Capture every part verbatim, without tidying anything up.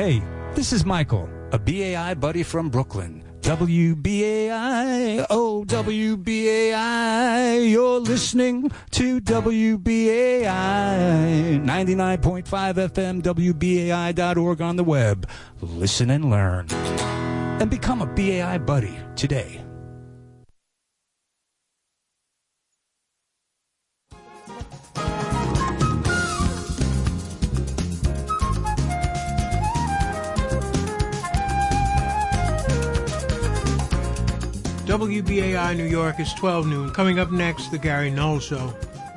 Hey, this is Michael, a B A I buddy from Brooklyn. W B A I, oh, W B A I, you're listening to W B A I, ninety-nine point five F M, W B A I dot org on the web. Listen and learn. And become a B A I buddy today. W B A I New York is twelve noon. Coming up next, The Gary Null Show.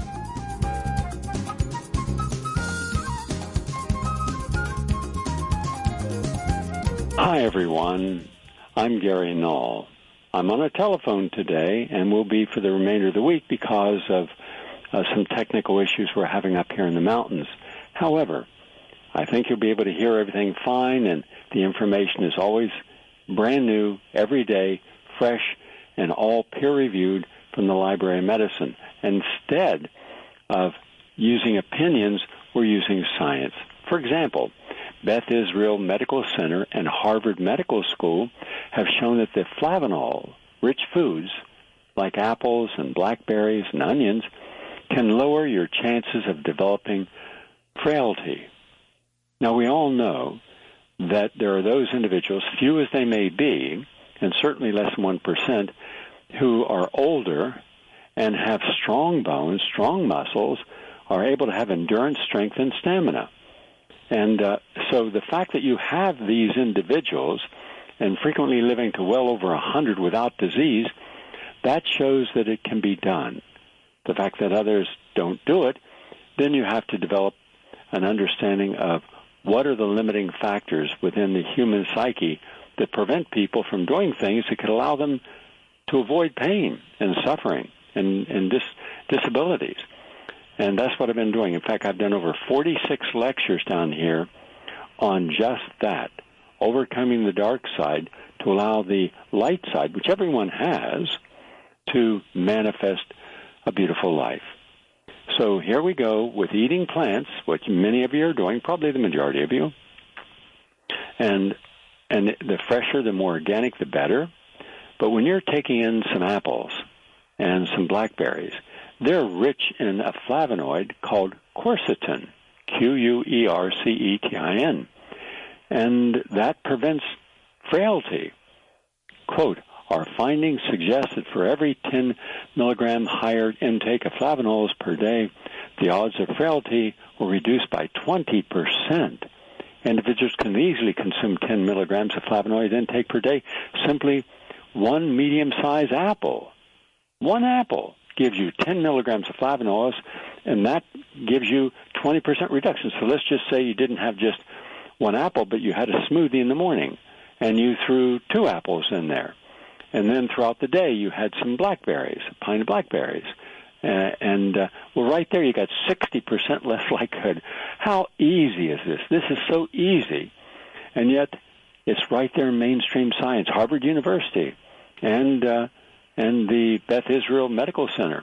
Hi, everyone. I'm Gary Null. I'm on a telephone today and will be for the remainder of the week because of uh, some technical issues we're having up here in the mountains. However, I think you'll be able to hear everything fine, and the information is always brand new, every day, fresh, and all peer-reviewed from the Library of Medicine. Instead of using opinions, we're using science. For example, Beth Israel Medical Center and Harvard Medical School have shown that the flavanol-rich foods, like apples and blackberries and onions, can lower your chances of developing frailty. Now, we all know that there are those individuals, few as they may be, and certainly less than one percent, who are older and have strong bones, strong muscles, are able to have endurance, strength, and stamina. And uh, so the fact that you have these individuals, and frequently living to well over one hundred without disease, that shows that it can be done. The fact that others don't do it, then you have to develop an understanding of what are the limiting factors within the human psyche that prevent people from doing things that could allow them to avoid pain and suffering and, and dis- disabilities. And that's what I've been doing. In fact, I've done over forty-six lectures down here on just that, overcoming the dark side to allow the light side, which everyone has, to manifest a beautiful life. So here we go with eating plants, which many of you are doing, probably the majority of you. And and the fresher, the more organic, the better. But when you're taking in some apples and some blackberries, they're rich in a flavonoid called quercetin, Q U E R C E T I N. And that prevents frailty. Quote, our findings suggest that for every ten milligram higher intake of flavonols per day, the odds of frailty will reduce by twenty percent. Individuals can easily consume ten milligrams of flavonoid intake per day. Simply one medium-sized apple. One apple gives you ten milligrams of flavonols, and that gives you twenty percent reduction. So let's just say you didn't have just one apple, but you had a smoothie in the morning, and you threw two apples in there. And then throughout the day, you had some blackberries, a pint of blackberries. Uh, and, uh, well, right there, you got sixty percent less likelihood. How easy is this? This is so easy. And yet, it's right there in mainstream science, Harvard University, and uh, and the Beth Israel Medical Center.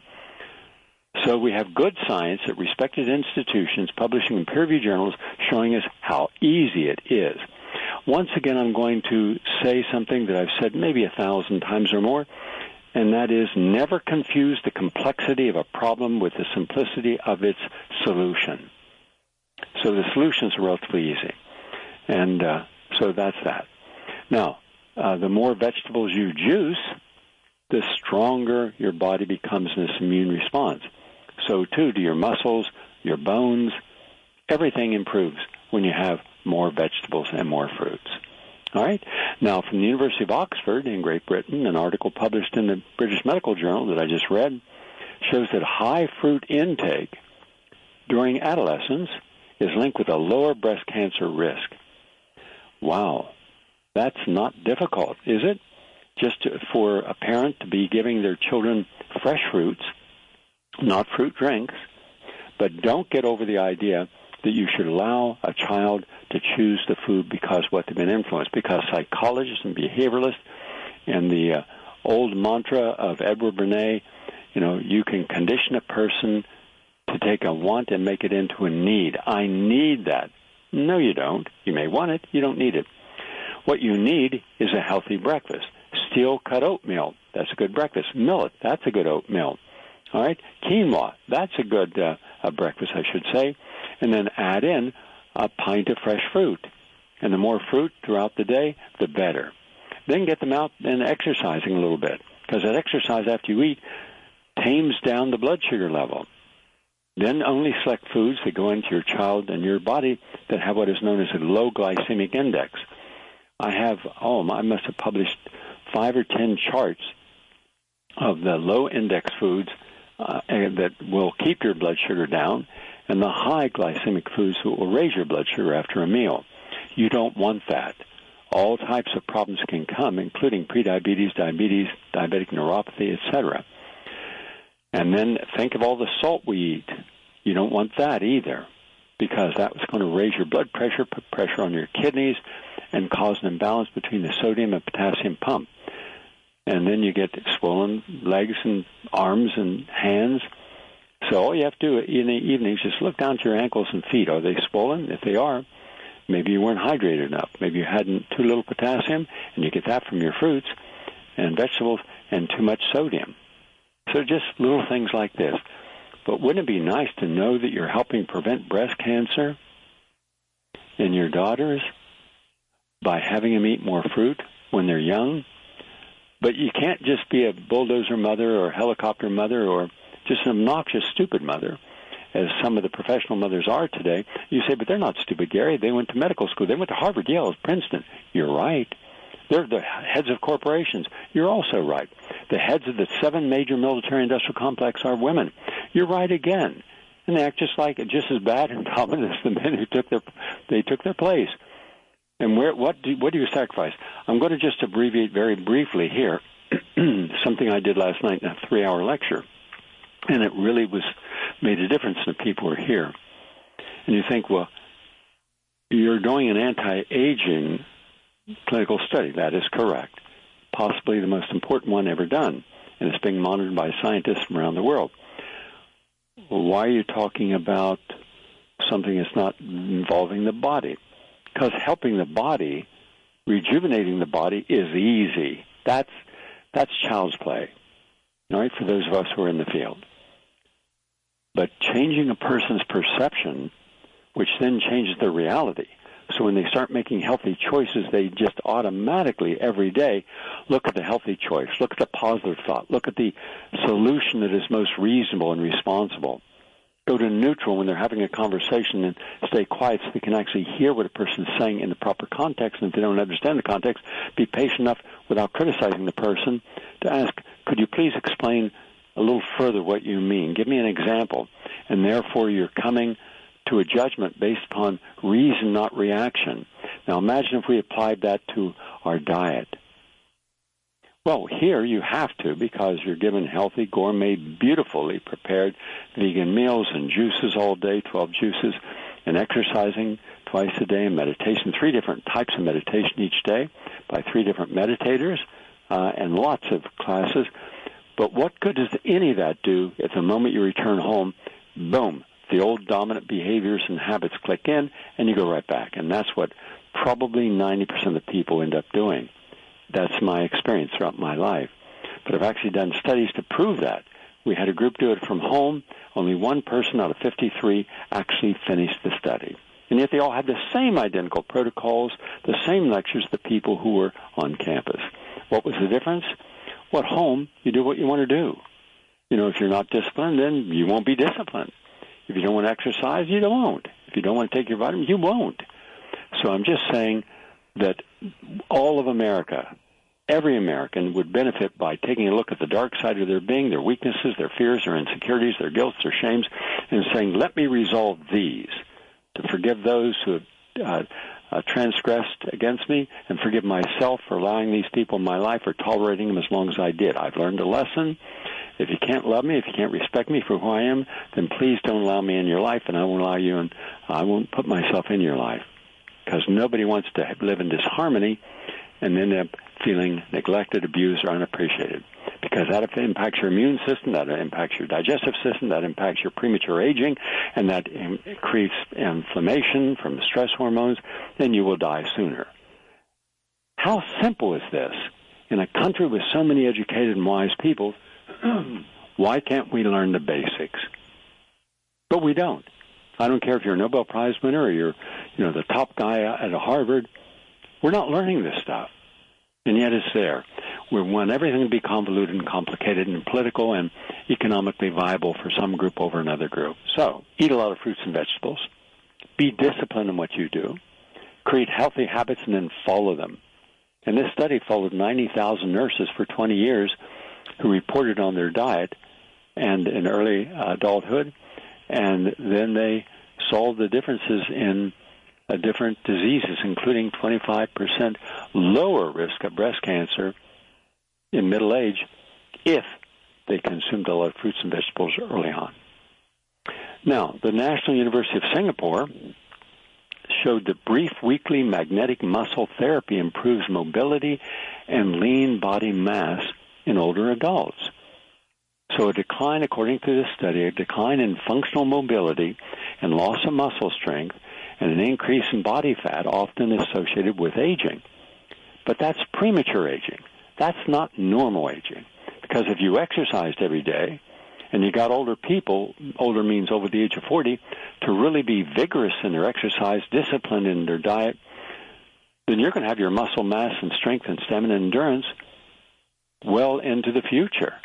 So we have good science at respected institutions publishing in peer-reviewed journals showing us how easy it is. Once again, I'm going to say something that I've said maybe a thousand times or more, and that is never confuse the complexity of a problem with the simplicity of its solution. So the solutions are relatively easy. And uh, so that's that. Now, uh, the more vegetables you juice, the stronger your body becomes in this immune response. So, too, do your muscles, your bones, everything improves when you have more vegetables and more fruits. All right? Now, from the University of Oxford in Great Britain, an article published in the British Medical Journal that I just read shows that high fruit intake during adolescence is linked with a lower breast cancer risk. Wow. That's not difficult, is it? Just to, for a parent to be giving their children fresh fruits, not fruit drinks, but don't get over the idea that you should allow a child to choose the food because what they've been influenced, because psychologists and behavioralists and the uh, old mantra of Edward Bernays, you know, you can condition a person to take a want and make it into a need. I need that. No, you don't. You may want it. You don't need it. What you need is a healthy breakfast. Steel-cut oatmeal, that's a good breakfast. Millet, that's a good oatmeal. All right? Quinoa, that's a good uh, a breakfast, I should say. And then add in a pint of fresh fruit. And the more fruit throughout the day, the better. Then get them out and exercising a little bit, because that exercise after you eat tames down the blood sugar level. Then only select foods that go into your child and your body that have what is known as a low glycemic index. I have, oh, I must have published five or ten charts of the low index foods uh, that will keep your blood sugar down, and the high glycemic foods that will raise your blood sugar after a meal. You don't want that. All types of problems can come, including prediabetes, diabetes, diabetic neuropathy, et cetera. And then think of all the salt we eat. You don't want that either, because that was going to raise your blood pressure, put pressure on your kidneys, and cause an imbalance between the sodium and potassium pump. And then you get swollen legs and arms and hands. So all you have to do in the evenings is look down to your ankles and feet. Are they swollen? If they are, maybe you weren't hydrated enough. Maybe you had too little potassium, and you get that from your fruits and vegetables, and too much sodium. So just little things like this. But wouldn't it be nice to know that you're helping prevent breast cancer in your daughters by having them eat more fruit when they're young? But you can't just be a bulldozer mother or helicopter mother or just an obnoxious, stupid mother, as some of the professional mothers are today. You say, but they're not stupid, Gary. They went to medical school. They went to Harvard, Yale, Princeton. You're right. They're the heads of corporations. You're also right. The heads of the seven major military-industrial complex are women. You're right again. And they act just like just as bad and dominant as the men who took their they took their place. And where what do what do you sacrifice? I'm going to just abbreviate very briefly here something I did last night in a three-hour lecture, and it really was made a difference to the people who are here. And you think, well, you're doing an anti-aging clinical study. That is correct. Possibly the most important one ever done, and it's being monitored by scientists from around the world. Well, why are you talking about something that's not involving the body? Because helping the body, rejuvenating the body is easy. That's that's child's play, all right, for those of us who are in the field. But changing a person's perception, which then changes their reality. So when they start making healthy choices, they just automatically, every day, look at the healthy choice, look at the positive thought, look at the solution that is most reasonable and responsible. Go to neutral when they're having a conversation and stay quiet so they can actually hear what a person is saying in the proper context. And if they don't understand the context, be patient enough without criticizing the person to ask, could you please explain a little further what you mean? Give me an example. And therefore you're coming to a judgment based upon reason, not reaction. Now imagine if we applied that to our diet. Well, here you have to, because you're given healthy, gourmet, beautifully prepared vegan meals and juices all day, twelve juices, and exercising twice a day, and meditation, three different types of meditation each day by three different meditators, uh, and lots of classes. But what good does any of that do if the moment you return home, boom, the old dominant behaviors and habits click in, and you go right back? And that's what probably ninety percent of the people end up doing. That's my experience throughout my life. But I've actually done studies to prove that. We had a group do it from home. Only one person out of fifty-three actually finished the study. And yet they all had the same identical protocols, the same lectures, the people who were on campus. What was the difference? Well, at home, you do what you want to do. You know, if you're not disciplined, then you won't be disciplined. If you don't want to exercise, you won't. If you don't want to take your vitamins, you won't. So I'm just saying that all of America, every American, would benefit by taking a look at the dark side of their being, their weaknesses, their fears, their insecurities, their guilt, their shames, and saying, let me resolve these, to forgive those who have uh, uh, transgressed against me, and forgive myself for allowing these people in my life or tolerating them as long as I did. I've learned a lesson. If you can't love me, if you can't respect me for who I am, then please don't allow me in your life, and I won't allow you, and I won't put myself in your life. Because nobody wants to live in disharmony and end up feeling neglected, abused, or unappreciated. Because because that impacts your immune system, that impacts your digestive system, that impacts your premature aging, and that increases inflammation from stress hormones, then you will die sooner. How simple is this? In a country with so many educated and wise people, why can't we learn the basics? But we don't. I don't care if you're a Nobel Prize winner or you're, you know, the top guy at Harvard. We're not learning this stuff. And yet it's there. We want everything to be convoluted and complicated and political and economically viable for some group over another group. So eat a lot of fruits and vegetables. Be disciplined in what you do. Create healthy habits and then follow them. And this study followed ninety thousand nurses for twenty years who reported on their diet and in early adulthood, and then they solved the differences in uh, different diseases, including twenty-five percent lower risk of breast cancer in middle age if they consumed a lot of fruits and vegetables early on. Now, the National University of Singapore showed that brief weekly magnetic muscle therapy improves mobility and lean body mass in older adults. So a decline, according to this study, a decline in functional mobility and loss of muscle strength and an increase in body fat often associated with aging. But that's premature aging. That's not normal aging. Because if you exercised every day and you got older people, older means over the age of forty, to really be vigorous in their exercise, disciplined in their diet, then you're going to have your muscle mass and strength and stamina and endurance well into the future.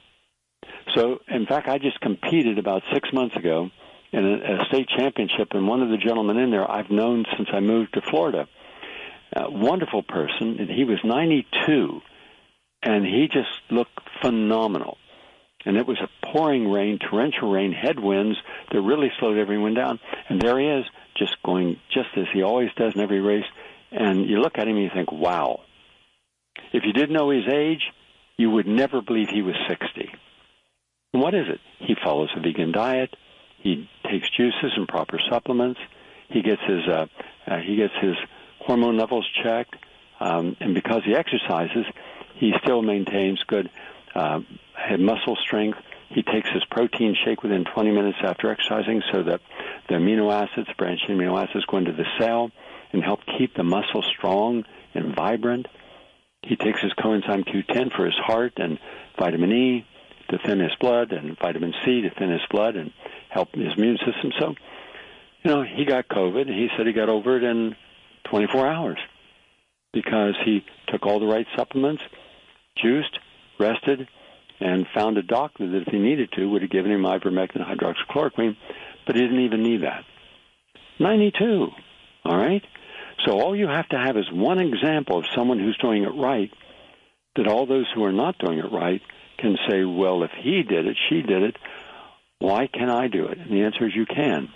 So, in fact, I just competed about six months ago in a, a state championship, and one of the gentlemen in there I've known since I moved to Florida. A wonderful person, and he was ninety-two, and he just looked phenomenal. And it was a pouring rain, torrential rain, headwinds that really slowed everyone down. And there he is, just going just as he always does in every race. And you look at him and you think, wow. If you didn't know his age, you would never believe he was sixty. And what is it? He follows a vegan diet. He takes juices and proper supplements. He gets his uh, uh, he gets his hormone levels checked. Um, and because he exercises, he still maintains good uh, muscle strength. He takes his protein shake within twenty minutes after exercising so that the amino acids, branching amino acids, go into the cell and help keep the muscle strong and vibrant. He takes his coenzyme Q ten for his heart and vitamin E to thin his blood and vitamin C to thin his blood and help his immune system. So, you know, he got COVID, and he said he got over it in twenty-four hours because he took all the right supplements, juiced, rested, and found a doctor that if he needed to would have given him ivermectin and hydroxychloroquine, but he didn't even need that. ninety-two, all right? So all you have to have is one example of someone who's doing it right, that all those who are not doing it right can say, well, if he did it, she did it, why can't I do it? And the answer is you can.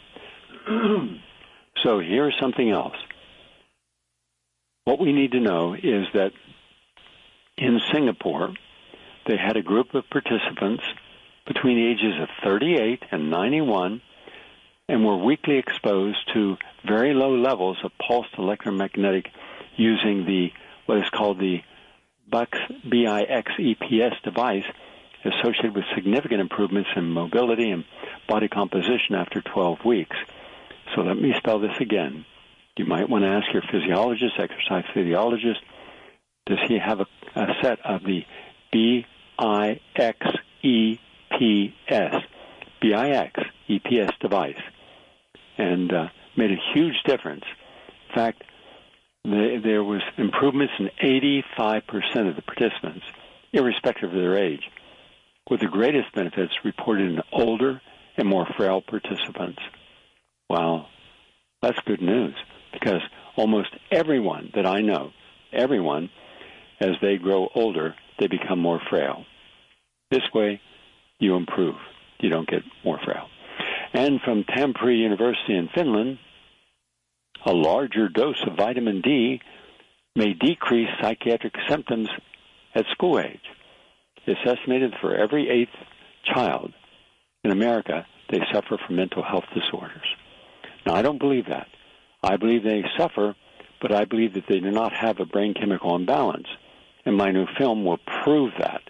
So here's something else. What we need to know is that in Singapore, they had a group of participants between the ages of thirty-eight and ninety-one and were weekly exposed to very low levels of pulsed electromagnetic using the what is called the B I X E P S device, associated with significant improvements in mobility and body composition after twelve weeks. So let me spell this again. You might want to ask your physiologist, exercise physiologist, does he have a, a set of the B I X E P S, B I X E P S device, and uh, made a huge difference. In fact, the, there was improvements in eighty-five percent of the participants, irrespective of their age, with the greatest benefits reported in older and more frail participants. Wow, that's good news, because almost everyone that I know, everyone, as they grow older, they become more frail. This way, you improve. You don't get more frail. And from Tampere University in Finland, a larger dose of vitamin D may decrease psychiatric symptoms at school age. It's estimated for every eighth child in America, they suffer from mental health disorders. Now, I don't believe that. I believe they suffer, but I believe that they do not have a brain chemical imbalance. And my new film will prove that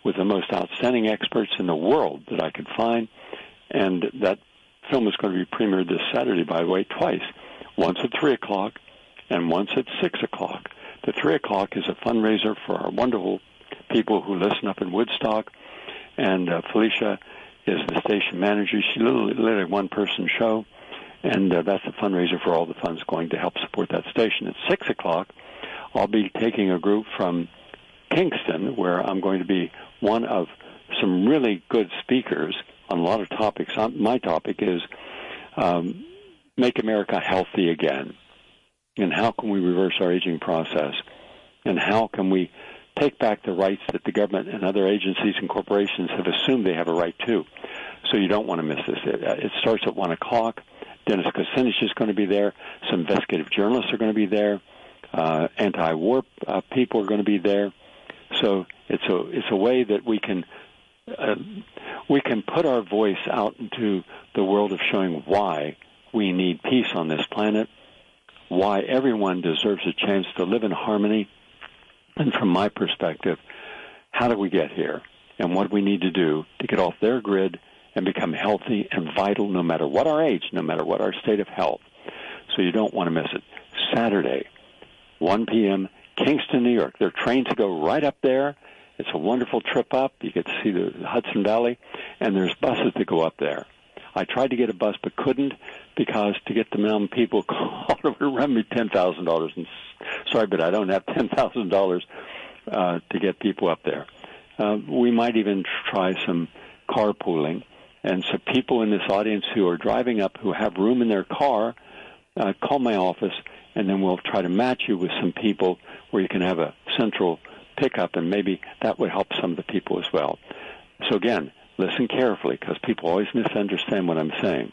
with the most outstanding experts in the world that I could find. And that film is going to be premiered this Saturday, by the way, twice. Once at three o'clock and once at six o'clock. The three o'clock is a fundraiser for our wonderful people who listen up in Woodstock. And uh, Felicia is the station manager. She's literally, literally a one-person show. And uh, that's a fundraiser for all the funds going to help support that station. At six o'clock, I'll be taking a group from Kingston, where I'm going to be one of some really good speakers on a lot of topics. My topic is um, Make America Healthy Again, and how can we reverse our aging process, and how can we take back the rights that the government and other agencies and corporations have assumed they have a right to. So you don't want to miss this. It, it starts at one o'clock. Dennis Kucinich is going to be there. Some investigative journalists are going to be there. Uh, anti-war uh, people are going to be there. So it's a it's a way that we can uh, we can put our voice out into the world of showing why we need peace on this planet, why everyone deserves a chance to live in harmony, and from my perspective, how do we get here, and what we need to do to get off their grid and become healthy and vital no matter what our age, no matter what our state of health. So you don't want to miss it. Saturday, one p.m., Kingston, New York. There are trains that go right up there. It's a wonderful trip up. You get to see the Hudson Valley, and there's buses that go up there. I tried to get a bus but couldn't because to get the mountain people called it would run me ten thousand dollars. And sorry, but I don't have ten thousand dollars uh, to get people up there. Uh, we might even try some carpooling. And so people in this audience who are driving up who have room in their car, uh, call my office, and then we'll try to match you with some people where you can have a central pickup, and maybe that would help some of the people as well. So again, listen carefully, because people always misunderstand what I'm saying.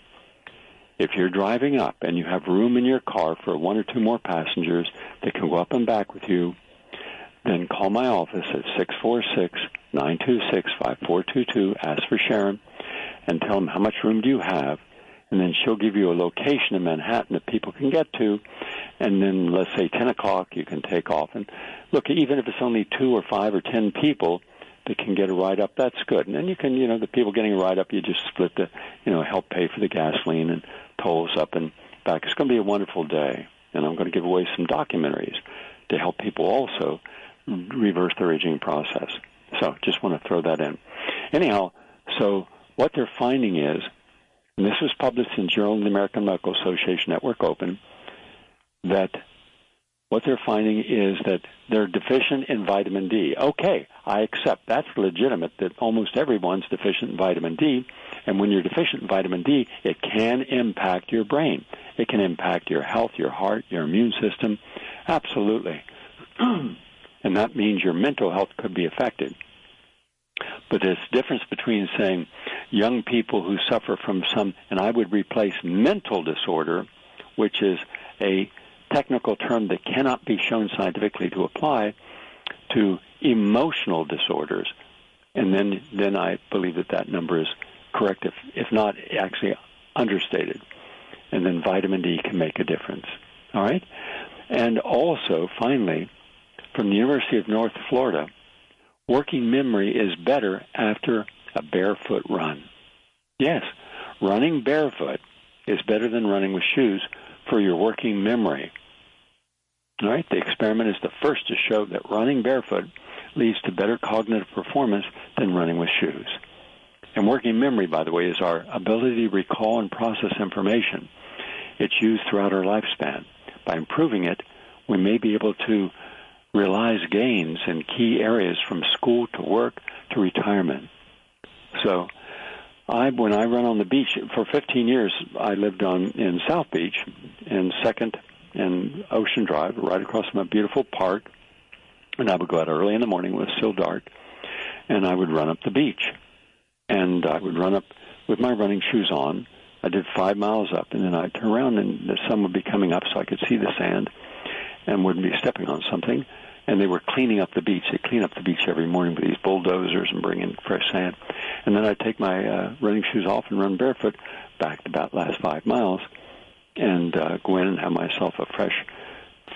If you're driving up and you have room in your car for one or two more passengers that can go up and back with you, then call my office at six four six, nine two six, five four two two, ask for Sharon, and tell them how much room do you have, and then she'll give you a location in Manhattan that people can get to, and then let's say ten o'clock you can take off. And look, even if it's only two or five or ten people that can get a ride up, that's good. And then you can, you know, the people getting a ride up, you just split the, you know, help pay for the gasoline and tolls up and back. It's going to be a wonderful day, and I'm going to give away some documentaries to help people also reverse their aging process. So just want to throw that in. Anyhow, so what they're finding is, and this was published in Journal of the American Medical Association Network Open, that what they're finding is that they're deficient in vitamin D. Okay, I accept. That's legitimate that almost everyone's deficient in vitamin D. And when you're deficient in vitamin D, it can impact your brain. It can impact your health, your heart, your immune system. Absolutely. And that means your mental health could be affected. But there's a difference between saying young people who suffer from some, and I would replace mental disorder, which is a technical term that cannot be shown scientifically to apply, to emotional disorders. And then, then I believe that that number is correct, if, if not actually understated. And then vitamin D can make a difference. All right? And also, finally, from the University of North Florida, working memory is better after a barefoot run. Yes, running barefoot is better than running with shoes for your working memory. All right, the experiment is the first to show that running barefoot leads to better cognitive performance than running with shoes. And working memory, by the way, is our ability to recall and process information. It's used throughout our lifespan. By improving it, we may be able to realize gains in key areas from school to work to retirement. So I, when I run on the beach, for fifteen years, I lived on in South Beach in Second and Ocean Drive, right across from a beautiful park. And I would go out early in the morning when it was still dark, and I would run up the beach. And I would run up with my running shoes on. I did five miles up, and then I'd turn around, and the sun would be coming up so I could see the sand and wouldn't be stepping on something. And they were cleaning up the beach. They clean up the beach every morning with these bulldozers and bring in fresh sand. And then I'd take my uh, running shoes off and run barefoot back to about last five miles and uh, go in and have myself a fresh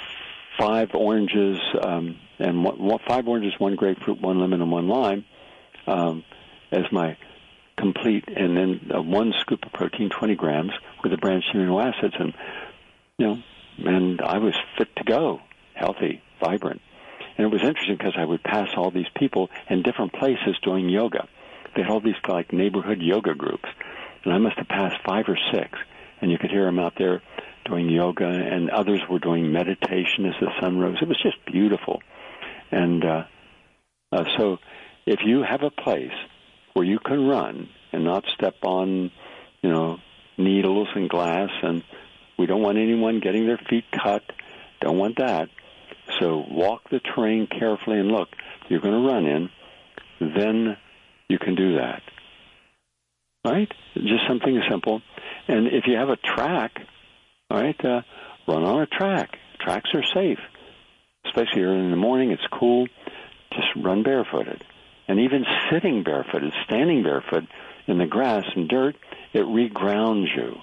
five oranges, um, and one, one, five oranges, one grapefruit, one lemon, and one lime, um, as my complete, and then uh, one scoop of protein, twenty grams, with the branched amino acids, and you know, and I was fit to go, healthy, vibrant. And it was interesting because I would pass all these people in different places doing yoga. They had all these like neighborhood yoga groups, and I must have passed five or six, and you could hear them out there doing yoga, and others were doing meditation as the sun rose. It was just beautiful. And uh, uh, so if you have a place where you can run and not step on, you know, needles and glass, and we don't want anyone getting their feet cut, don't want that. So walk the terrain carefully and look, you're going to run in, then you can do that. Right? Just something simple. And if you have a track, all right, uh, run on a track. Tracks are safe, especially early in the morning. It's cool. Just run barefooted. And even sitting barefooted, standing barefoot in the grass and dirt, it regrounds you.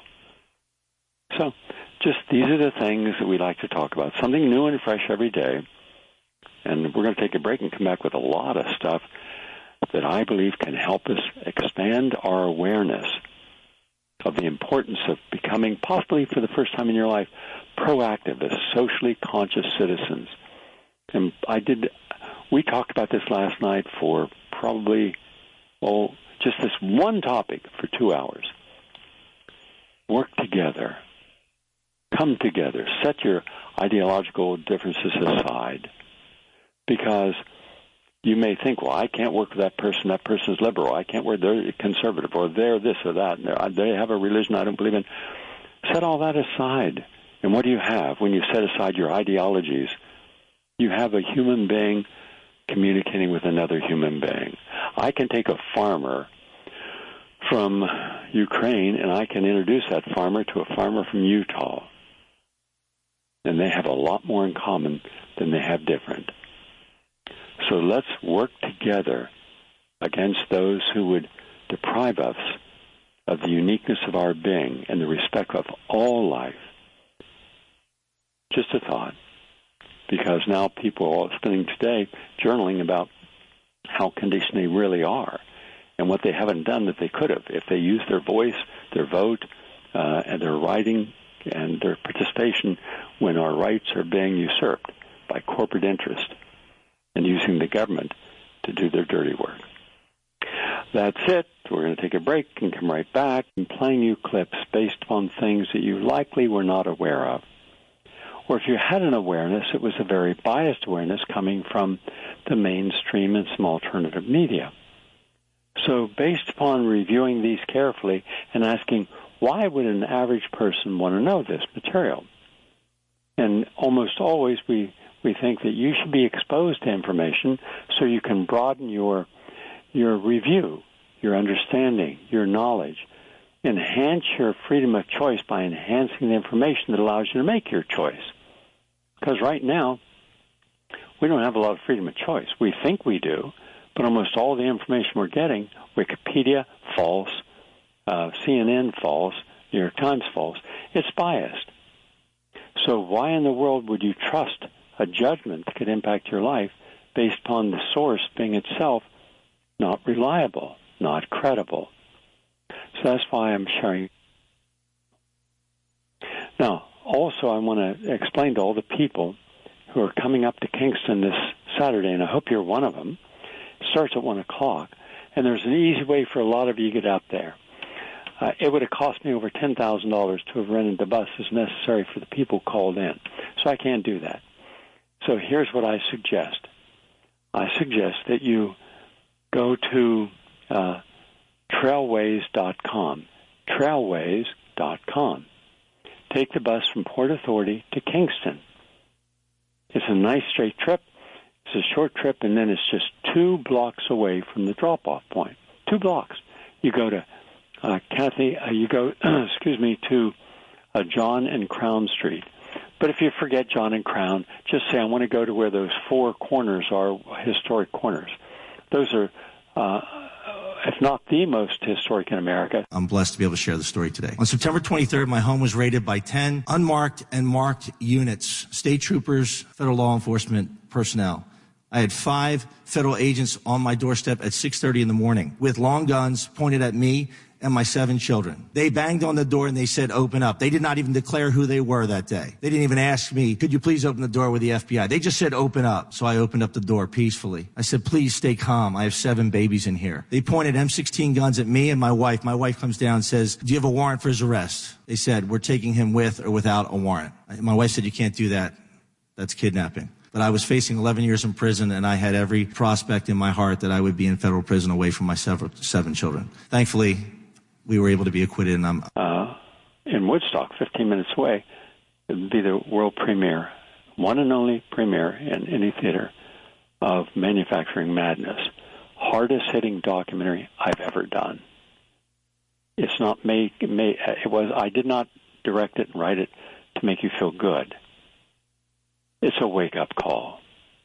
So just these are the things that we like to talk about. Something new and fresh every day. And we're going to take a break and come back with a lot of stuff that I believe can help us expand our awareness of the importance of becoming, possibly for the first time in your life, proactive as socially conscious citizens. And I did, we talked about this last night for probably, well, just this one topic for two hours. Work together. Come together. Set your ideological differences aside. Because you may think, well, I can't work with that person. That person's liberal. I can't work. They're conservative, or they're this or that. And they have a religion I don't believe in. Set all that aside. And what do you have when you set aside your ideologies? You have a human being communicating with another human being. I can take a farmer from Ukraine, and I can introduce that farmer to a farmer from Utah. And they have a lot more in common than they have different. So let's work together against those who would deprive us of the uniqueness of our being and the respect of all life. Just a thought. Because now people are spending today journaling about how conditioned they really are and what they haven't done that they could have if they used their voice, their vote, uh, and their writing and their participation when our rights are being usurped by corporate interest and using the government to do their dirty work. That's it. We're going to take a break and come right back and playing you clips based on things that you likely were not aware of. Or if you had an awareness, it was a very biased awareness coming from the mainstream and some alternative media. So based upon reviewing these carefully and asking, why would an average person want to know this material? And almost always we We think that you should be exposed to information so you can broaden your your review, your understanding, your knowledge. Enhance your freedom of choice by enhancing the information that allows you to make your choice. Because right now, we don't have a lot of freedom of choice. We think we do, but almost all the information we're getting, Wikipedia, false, uh, C N N, false, New York Times, false, it's biased. So why in the world would you trust a judgment that could impact your life based upon the source being itself not reliable, not credible? So that's why I'm sharing. Now, also I want to explain to all the people who are coming up to Kingston this Saturday, and I hope you're one of them. It starts at one o'clock, and there's an easy way for a lot of you to get out there. Uh, it would have cost me over ten thousand dollars to have rented the buses necessary for the people called in, so I can't do that. So here's what I suggest. I suggest that you go to uh, trailways dot com, trailways dot com. Take the bus from Port Authority to Kingston. It's a nice straight trip. It's a short trip, and then it's just two blocks away from the drop-off point. Two blocks. You go to uh, Kathy. Uh, you go, excuse me, to uh, John and Crown Street. But if you forget John and Crown, just say, I want to go to where those four corners are, historic corners. Those are, uh, if not the most historic in America. I'm blessed to be able to share the story today. On September twenty-third, my home was raided by ten unmarked and marked units, state troopers, federal law enforcement personnel. I had five federal agents on my doorstep at six thirty in the morning with long guns pointed at me and my seven children. They banged on the door and they said, open up. They did not even declare who they were that day. They didn't even ask me, could you please open the door with the F B I? They just said, open up. So I opened up the door peacefully. I said, please stay calm. I have seven babies in here. They pointed M sixteen guns at me and my wife. My wife comes down and says, do you have a warrant for his arrest? They said, we're taking him with or without a warrant. My wife said, you can't do that. That's kidnapping. But I was facing eleven years in prison, and I had every prospect in my heart that I would be in federal prison away from my seven, seven children. Thankfully, we were able to be acquitted, and I'm... Uh, in Woodstock, fifteen minutes away, it would be the world premiere, one and only premiere in any theater of Manufacturing Madness. Hardest-hitting documentary I've ever done. It's not made, made... It was... I did not direct it and write it to make you feel good. It's a wake-up call.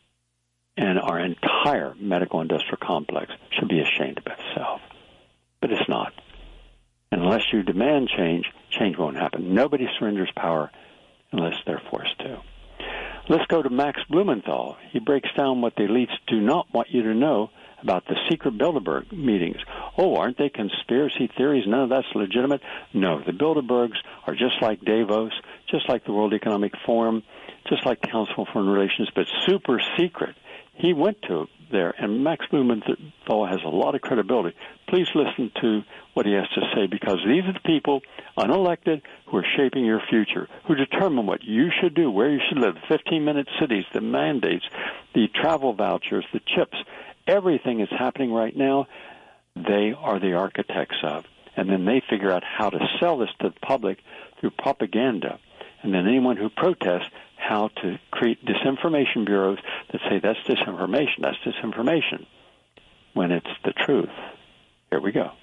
And our entire medical industrial complex should be ashamed of itself. But it's not. Unless you demand change, change won't happen. Nobody surrenders power unless they're forced to. Let's go to Max Blumenthal. He breaks down what the elites do not want you to know about the secret Bilderberg meetings. Oh, aren't they conspiracy theories? None of that's legitimate. No, the Bilderbergs are just like Davos, just like the World Economic Forum, just like Council on Foreign Relations, but super secret. He went to there, and Max Blumenthal has a lot of credibility. Please listen to what he has to say, because these are the people, unelected, who are shaping your future, who determine what you should do, where you should live, the fifteen-minute cities, the mandates, the travel vouchers, the chips. Everything is happening right now. They are the architects of. And then they figure out how to sell this to the public through propaganda. And then anyone who protests, how to create disinformation bureaus that say that's disinformation, that's disinformation, when it's the truth. Here we go.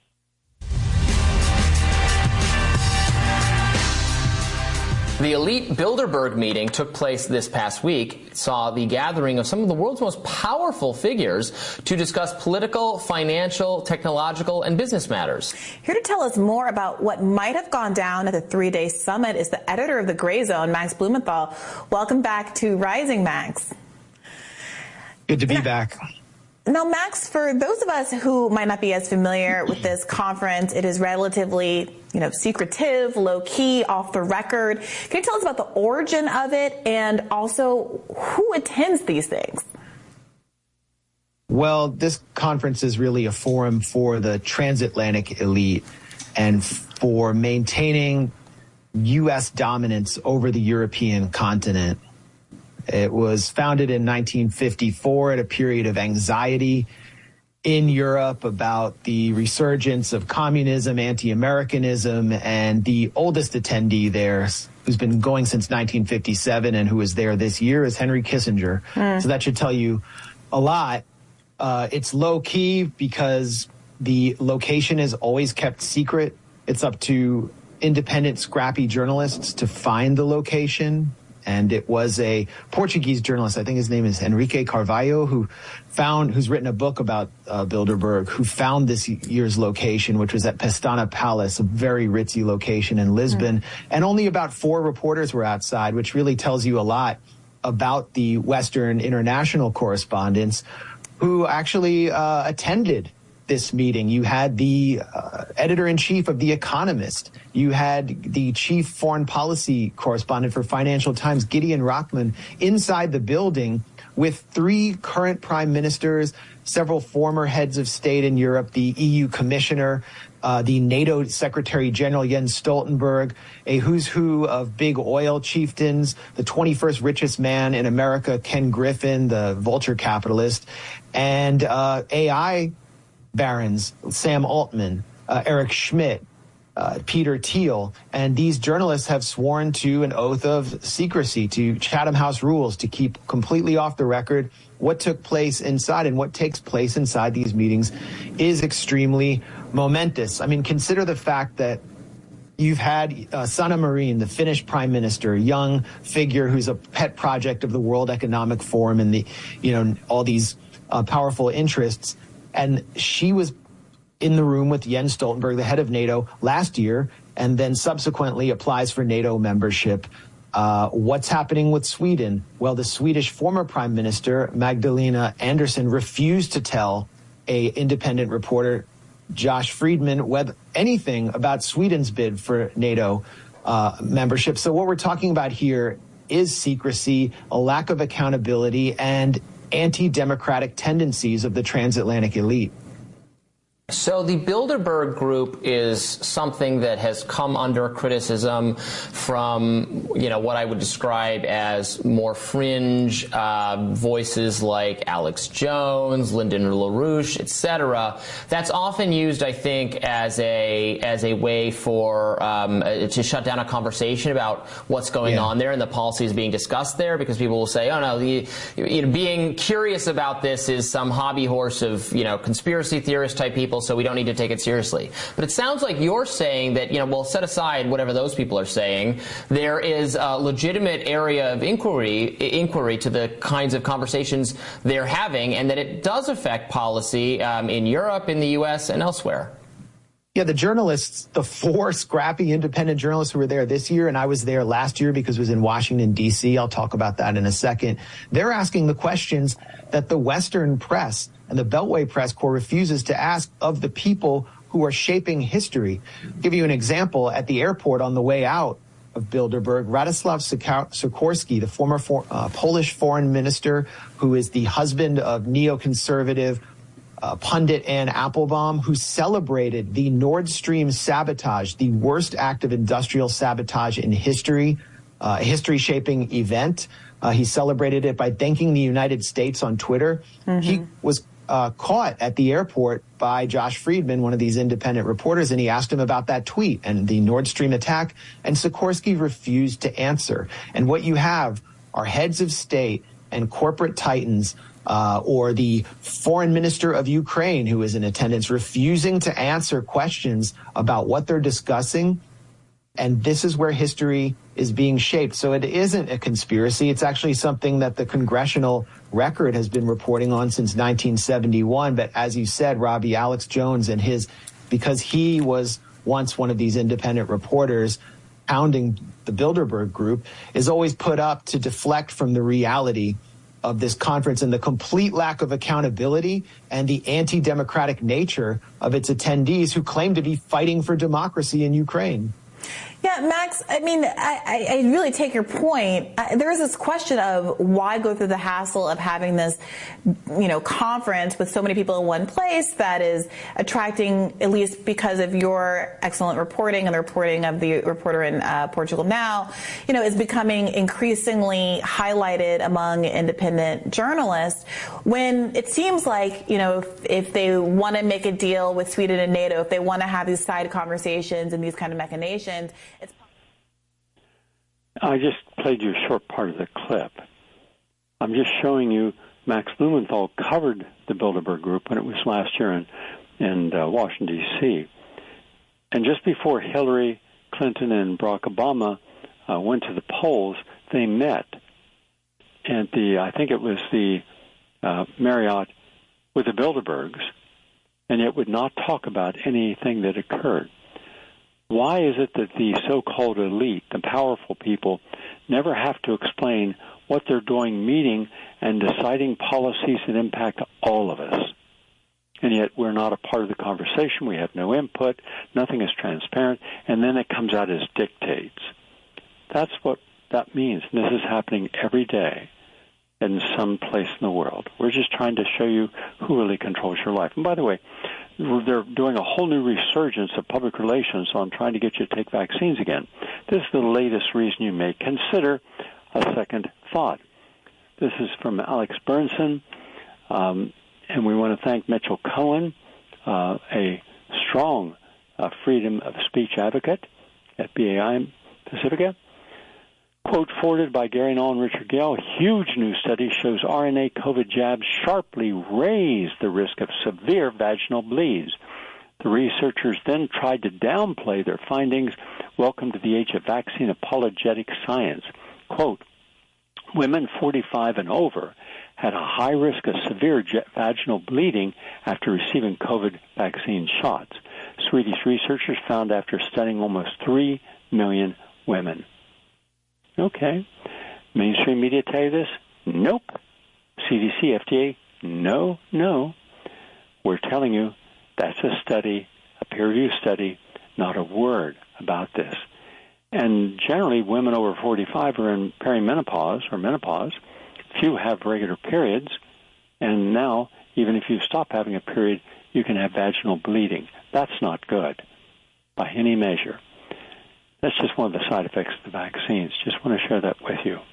The elite Bilderberg meeting took place this past week. It saw the gathering of some of the world's most powerful figures to discuss political, financial, technological, and business matters. Here to tell us more about what might have gone down at the three-day summit is the editor of The Gray Zone, Max Blumenthal. Welcome back to Rising, Max. Good to be now, back. Now, Max, for those of us who might not be as familiar with this conference, it is relatively, you know, secretive, low-key, off the record. Can you tell us about the origin of it and also who attends these things? Well, this conference is really a forum for the transatlantic elite and for maintaining U S dominance over the European continent. It was founded in nineteen fifty-four at a period of anxiety in Europe about the resurgence of communism, anti-Americanism, and the oldest attendee there, who's been going since nineteen fifty-seven and who is there this year, is Henry Kissinger. Mm. So that should tell you a lot. Uh, it's low-key because the location is always kept secret. It's up to independent, scrappy journalists to find the location. And it was a Portuguese journalist, I think his name is Henrique Carvalho, who found, who's written a book about uh, Bilderberg, who found this year's location, which was at Pestana Palace, a very ritzy location in Lisbon. Mm-hmm. And only about four reporters were outside, which really tells you a lot about the Western international correspondents who actually uh, attended this meeting. You had the uh, editor-in-chief of The Economist. You had the chief foreign policy correspondent for Financial Times, Gideon Rachman, inside the building with three current prime ministers, several former heads of state in Europe, the E U commissioner, uh, the NATO Secretary General Jens Stoltenberg, a who's who of big oil chieftains, the twenty-first richest man in America, Ken Griffin, the vulture capitalist, and uh, A I barons, Sam Altman, uh, Eric Schmidt, uh, Peter Thiel, and these journalists have sworn to an oath of secrecy, to Chatham House rules, to keep completely off the record what took place inside. And what takes place inside these meetings is extremely momentous. I mean, consider the fact that you've had uh, Sanna Marin, the Finnish prime minister, a young figure who's a pet project of the World Economic Forum and the, you know, all these uh, powerful interests. And she was in the room with Jens Stoltenberg, the head of NATO, last year, and then subsequently applies for NATO membership Uh, what's happening with Sweden? Well, the Swedish former Prime Minister, Magdalena Andersson, refused to tell a independent reporter, Josh Friedman, whether anything about Sweden's bid for NATO uh, membership. So what we're talking about here is secrecy, a lack of accountability, and anti-democratic tendencies of the transatlantic elite. So the Bilderberg Group is something that has come under criticism from, you know, what I would describe as more fringe uh, voices like Alex Jones, Lyndon LaRouche, et cetera. That's often used, I think, as a as a way for um, to shut down a conversation about what's going yeah. on there and the policies being discussed there, because people will say, oh no, the, you know, being curious about this is some hobby horse of, you know, conspiracy theorist type people, so we don't need to take it seriously. But it sounds like you're saying that, you know, well, set aside whatever those people are saying, there is a legitimate area of inquiry inquiry to the kinds of conversations they're having, and that it does affect policy um, in Europe, in the U S, and elsewhere. Yeah, the journalists, the four scrappy independent journalists who were there this year, and I was there last year because it was in Washington, D C, I'll talk about that in a second, they're asking the questions that the Western press and the Beltway press corps refuses to ask of the people who are shaping history. I'll give you an example. At the airport on the way out of Bilderberg, Radoslaw Sikorski, the former for, uh, Polish foreign minister, who is the husband of neoconservative Uh, pundit Anne Applebaum, who celebrated the Nord Stream sabotage, the worst act of industrial sabotage in history, uh, a history-shaping event. Uh, he celebrated it by thanking the United States on Twitter. Mm-hmm. He was uh, caught at the airport by Josh Friedman, one of these independent reporters, and he asked him about that tweet and the Nord Stream attack, and Sikorski refused to answer. And what you have are heads of state and corporate titans, Uh, or the foreign minister of Ukraine, who is in attendance, refusing to answer questions about what they're discussing. And this is where history is being shaped. So it isn't a conspiracy. It's actually something that the congressional record has been reporting on since nineteen seventy-one. But as you said, Robbie, Alex Jones and his, because he was once one of these independent reporters hounding the Bilderberg Group, is always put up to deflect from the reality of this conference and the complete lack of accountability and the anti-democratic nature of its attendees who claim to be fighting for democracy in Ukraine. Yeah, Max, I mean, I, I really take your point. I, there is this question of why go through the hassle of having this, you know, conference with so many people in one place that is attracting, at least because of your excellent reporting and the reporting of the reporter in uh, Portugal Now, you know, is becoming increasingly highlighted among independent journalists, when it seems like, you know, if, if they want to make a deal with Sweden and NATO, if they want to have these side conversations and these kind of machinations, it's I just played you a short part of the clip. I'm just showing you Max Blumenthal covered the Bilderberg Group when it was last year in, in uh, Washington, D C And just before Hillary Clinton and Barack Obama uh, went to the polls, they met at the, I think it was the uh, Marriott with the Bilderbergs, and yet would not talk about anything that occurred. Why is it that the so-called elite, the powerful people, never have to explain what they're doing, meeting and deciding policies that impact all of us? And yet we're not a part of the conversation. We have no input. Nothing is transparent. And then it comes out as dictates. That's what that means. And this is happening every day in some place in the world. We're just trying to show you who really controls your life. And by the way, they're doing a whole new resurgence of public relations on trying to get you to take vaccines again. This is the latest reason you may consider a second thought. This is from Alex Bernson, um, and we want to thank Mitchell Cohen, uh, a strong uh, freedom of speech advocate at B A I Pacifica. Quote forwarded by Gary Null and Richard Gale, huge new study shows R N A COVID jabs sharply raise the risk of severe vaginal bleeds. The researchers then tried to downplay their findings. Welcome to the age of vaccine apologetic science. Quote, women forty-five and over had a high risk of severe vaginal bleeding after receiving COVID vaccine shots. Swedish researchers found after studying almost three million women. Okay. Mainstream media tell you this? Nope. C D C, F D A? No, no. We're telling you that's a study, a peer-reviewed study, not a word about this. And generally, women over forty-five are in perimenopause or menopause. Few have regular periods. And now, even if you stop having a period, you can have vaginal bleeding. That's not good by any measure. That's just one of the side effects of the vaccines. Just want to share that with you.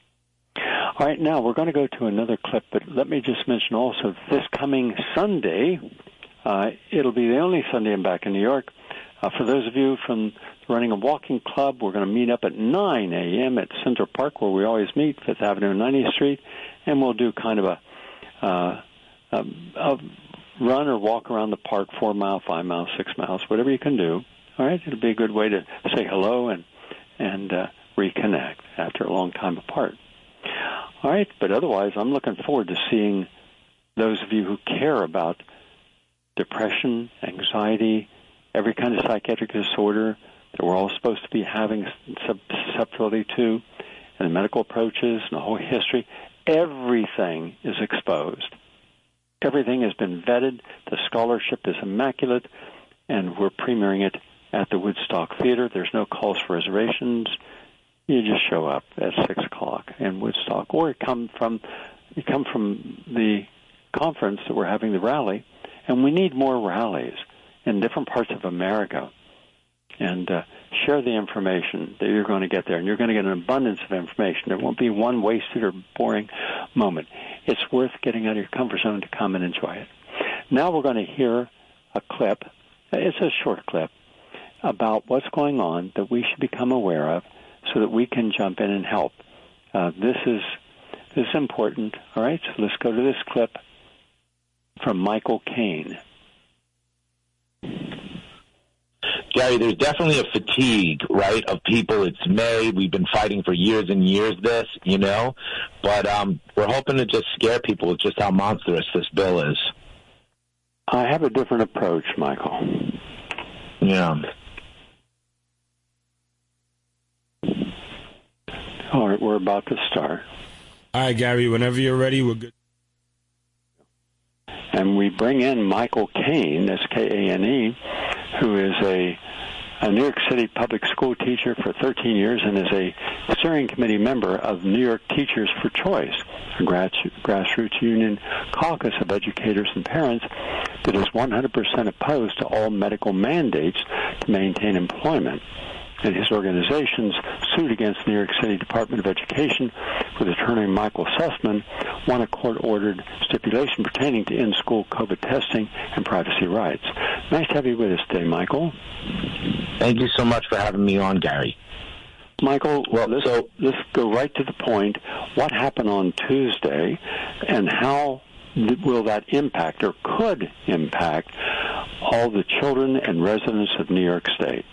All right, now we're going to go to another clip, but let me just mention also this coming Sunday, uh, it'll be the only Sunday I'm back in New York. Uh, for those of you from running a walking club, we're going to meet up at nine a.m. at Center Park, where we always meet, Fifth Avenue and ninetieth Street, and we'll do kind of a, uh, a, a run or walk around the park, four miles, five miles, six miles, whatever you can do. All right, it'll be a good way to say hello and and uh, reconnect after a long time apart. All right, but otherwise, I'm looking forward to seeing those of you who care about depression, anxiety, every kind of psychiatric disorder that we're all supposed to be having susceptibility to, and the medical approaches and the whole history. Everything is exposed. Everything has been vetted. The scholarship is immaculate, and we're premiering it at the Woodstock Theater. There's no calls for reservations. You just show up at six o'clock in Woodstock, or you come from you come from the conference that we're having, the rally, and we need more rallies in different parts of America. And uh, share the information that you're going to get there, and you're going to get an abundance of information. There won't be one wasted or boring moment. It's worth getting out of your comfort zone to come and enjoy it. Now we're going to hear a clip. It's a short clip about what's going on that we should become aware of, so that we can jump in and help. Uh, this is this is important. All right, so let's go to this clip from Michael Caine. Gary, there's definitely a fatigue, right, of people. It's May. We've been fighting for years and years this, you know, but um, we're hoping to just scare people with just how monstrous this bill is. I have a different approach, Michael. Yeah. All right, we're about to start. All right, Gary, whenever you're ready, we're good. And we bring in Michael Caine, that's K A N E, who is a, a New York City public school teacher for thirteen years and is a steering committee member of New York Teachers for Choice, a grass, grassroots union caucus of educators and parents that is one hundred percent opposed to all medical mandates to maintain employment. And his organizations sued against New York City Department of Education with attorney Michael Sussman, won a court-ordered stipulation pertaining to in-school COVID testing and privacy rights. Nice to have you with us today, Michael. Thank you so much for having me on, Gary. Michael, well, let's, so, let's go right to the point. What happened on Tuesday, and how will that impact or could impact all the children and residents of New York State?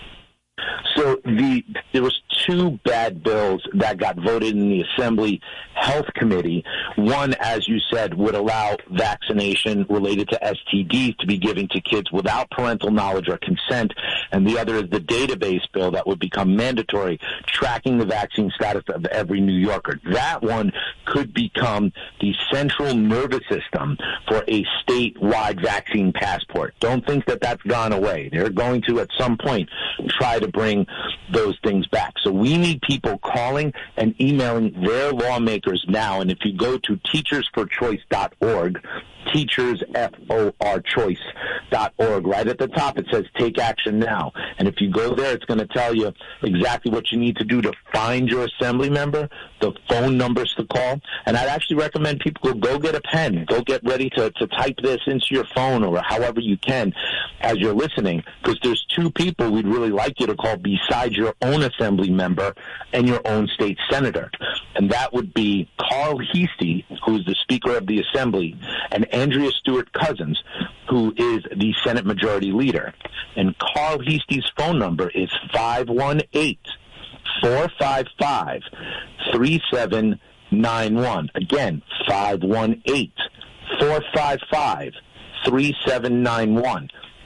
So the there was two bad bills that got voted in the Assembly Health Committee. One, as you said, would allow vaccination related to S T Ds to be given to kids without parental knowledge or consent, and the other is the database bill that would become mandatory, tracking the vaccine status of every New Yorker. That one could become the central nervous system for a statewide vaccine passport. Don't think that that's gone away. They're going to, at some point, try to bring those things back. So we need people calling and emailing their lawmakers now. And if you go to teachers for choice dot org, teachers, F O R choice dot org, right at the top it says take action now. And if you go there, it's going to tell you exactly what you need to do to find your assembly member, the phone numbers to call. And I'd actually recommend people go get a pen, go get ready to, to type this into your phone or however you can as you're listening, because there's two people we'd really like you to call besides your own assembly member and your own state senator. And that would be Carl Heastie, who's the Speaker of the Assembly, and Andrea Stewart-Cousins, who is the Senate Majority Leader. And Carl Heastie's phone number is five one eight, four five five, three seven nine one. Again, five one eight, four five five, three seven nine one.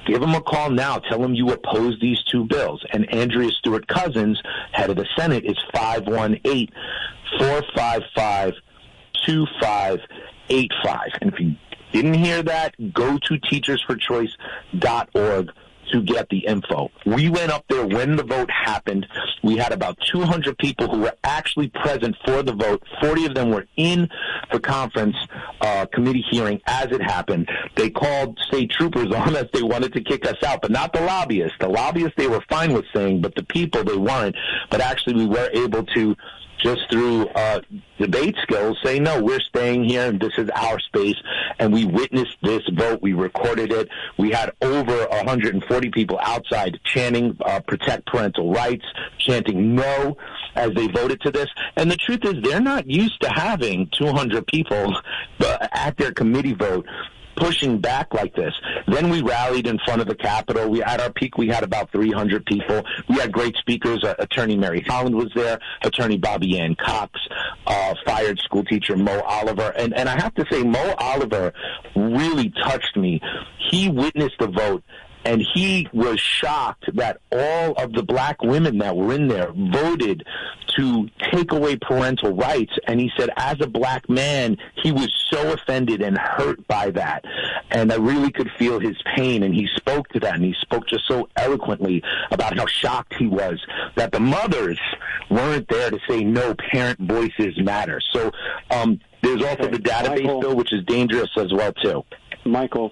Give him a call now. Tell him you oppose these two bills. And Andrea Stewart-Cousins, head of the Senate, is five one eight, four five five, two five eight five. And if you didn't hear that, go to teachers for choice dot org to get the info. We went up there when the vote happened. We had about two hundred people who were actually present for the vote. forty of them were in the conference uh, committee hearing as it happened. They called state troopers on us. They wanted to kick us out, but not the lobbyists. The lobbyists they were fine with saying, but the people they weren't. But actually we were able to, just through uh, debate skills, say, no, we're staying here and this is our space. And we witnessed this vote. We recorded it. We had over one hundred forty people outside chanting uh, protect parental rights, chanting no as they voted to this. And the truth is they're not used to having two hundred people uh, at their committee vote pushing back like this. Then we rallied in front of the Capitol. We at our peak, we had about three hundred people. We had great speakers. Uh, Attorney Mary Holland was there. Attorney Bobby Ann Cox, uh, fired school teacher Mo Oliver. And, and I have to say, Mo Oliver really touched me. He witnessed the vote, and he was shocked that all of the black women that were in there voted to take away parental rights. And he said, as a black man, he was so offended and hurt by that. And I really could feel his pain. And he spoke to that, and he spoke just so eloquently about how shocked he was that the mothers weren't there to say, no, parent voices matter. So um, there's also okay. the database Michael, bill, which is dangerous as well, too. Michael,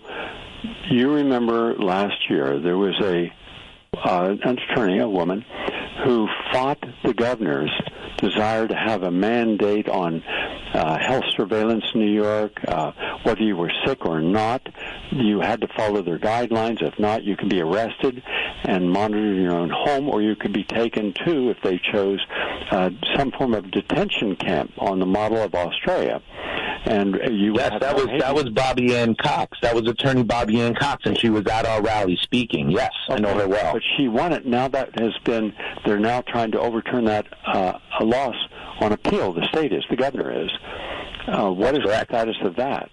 you remember last year there was a uh, an attorney, a woman, who fought the governor's desire to have a mandate on uh, health surveillance in New York. Uh, whether you were sick or not, you had to follow their guidelines. If not, you could be arrested and monitored in your own home, or you could be taken to, if they chose, uh, some form of detention camp on the model of Australia. And you yes, that was that was Bobby Ann Cox. That was Attorney Bobby Ann Cox, and she was at our rally speaking. Yes, okay. I know her well. But she won it. Now that has been, they're now trying to overturn that uh, a loss on appeal. The state is, the governor is. Uh, what That's is correct. The status of that?